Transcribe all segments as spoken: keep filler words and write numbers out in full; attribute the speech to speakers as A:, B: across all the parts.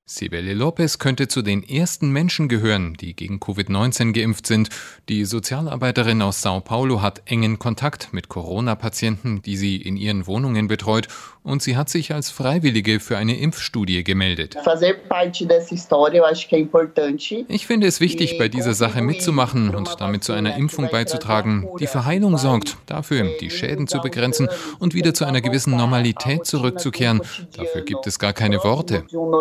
A: Cibele Lopez könnte zu den ersten Menschen gehören, die gegen Covid neunzehn geimpft sind. Die Sozialarbeiterin aus Sao Paulo hat engen Kontakt mit Corona-Patienten, die sie in ihren Wohnungen betreut, und sie hat sich als Freiwillige für eine Impfstudie gemeldet. Ich finde es wichtig, bei dieser Sache mitzumachen und damit zu einer Impfung beizutragen, die für Heilung sorgt, dafür die Schäden zu begrenzen und wieder zu einer gewissen Normalität zurückzukehren. Dafür gibt es gar keine Worte.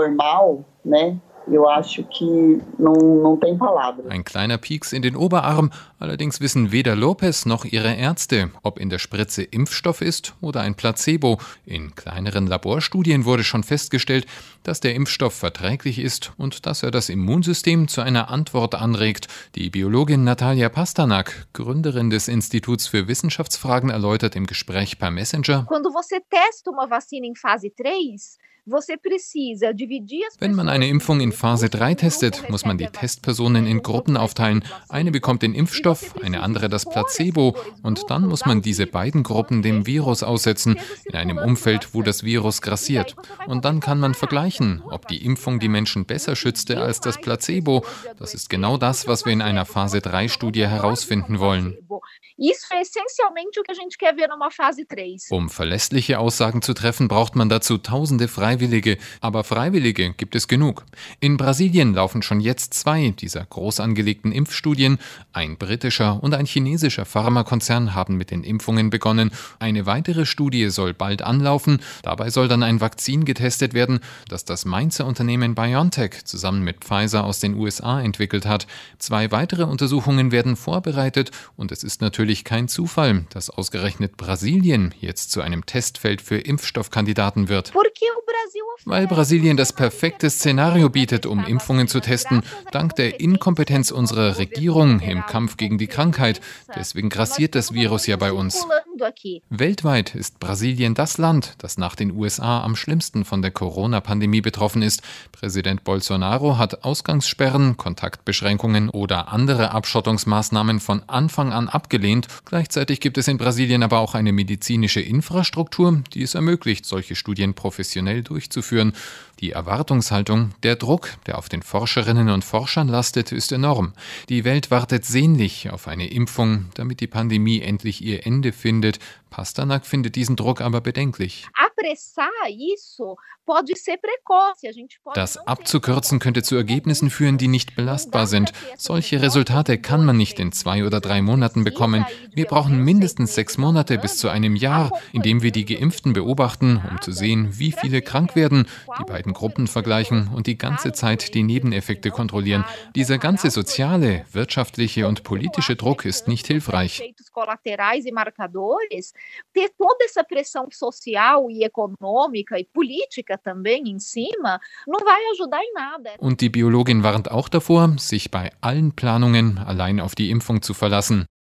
A: Ein kleiner Pieks in den Oberarm, allerdings wissen weder Lopez noch ihre Ärzte, ob in der Spritze Impfstoff ist oder ein Placebo. In kleineren Laborstudien wurde schon festgestellt, dass der Impfstoff verträglich ist und dass er das Immunsystem zu einer Antwort anregt. Die Biologin Natalia Pasternak, Gründerin des Instituts für Wissenschaftsfragen, erläutert im Gespräch per Messenger:
B: Quando você testa uma vacina em fase três,
A: Wenn man eine Impfung in Phase drei testet, muss man die Testpersonen in Gruppen aufteilen. Eine bekommt den Impfstoff, eine andere das Placebo. Und dann muss man diese beiden Gruppen dem Virus aussetzen, in einem Umfeld, wo das Virus grassiert. Und dann kann man vergleichen, ob die Impfung die Menschen besser schützte als das Placebo. Das ist genau das, was wir in einer Phase drei Studie herausfinden wollen. Um verlässliche Aussagen zu treffen, braucht man dazu tausende Freiwillige. Aber Freiwillige gibt es genug. In Brasilien laufen schon jetzt zwei dieser groß angelegten Impfstudien. Ein britischer und ein chinesischer Pharmakonzern haben mit den Impfungen begonnen. Eine weitere Studie soll bald anlaufen. Dabei soll dann ein Vakzin getestet werden, das das Mainzer Unternehmen BioNTech zusammen mit Pfizer aus den U S A entwickelt hat. Zwei weitere Untersuchungen werden vorbereitet und es ist natürlich kein Zufall, dass ausgerechnet Brasilien jetzt zu einem Testfeld für Impfstoffkandidaten wird. Weil Brasilien das perfekte Szenario bietet, um Impfungen zu testen, dank der Inkompetenz unserer Regierung im Kampf gegen die Krankheit. Deswegen grassiert das Virus ja bei uns. Weltweit ist Brasilien das Land, das nach den U S A am schlimmsten von der Corona-Pandemie betroffen ist. Präsident Bolsonaro hat Ausgangssperren, Kontaktbeschränkungen oder andere Abschottungsmaßnahmen von Anfang an abgelehnt. Gleichzeitig gibt es in Brasilien aber auch eine medizinische Infrastruktur, die es ermöglicht, solche Studien professionell durchzuführen. Die Erwartungshaltung, der Druck, der auf den Forscherinnen und Forschern lastet, ist enorm. Die Welt wartet sehnlich auf eine Impfung, damit die Pandemie endlich ihr Ende findet. Pasternak findet diesen Druck aber bedenklich. Das abzukürzen könnte zu Ergebnissen führen, die nicht belastbar sind. Solche Resultate kann man nicht in zwei oder drei Monaten bekommen. Wir brauchen mindestens sechs Monate bis zu einem Jahr, in dem wir die Geimpften beobachten, um zu sehen, wie viele krank werden, die beiden Gruppen vergleichen und die ganze Zeit die Nebeneffekte kontrollieren. Dieser ganze soziale, wirtschaftliche und politische Druck ist nicht hilfreich.
B: Ter toda essa pressão social e econômica e política também em cima, não vai ajudar em nada.
A: Und die Biologin warnt auch davor, sich bei allen Planungen allein auf die Impfung zu verlassen.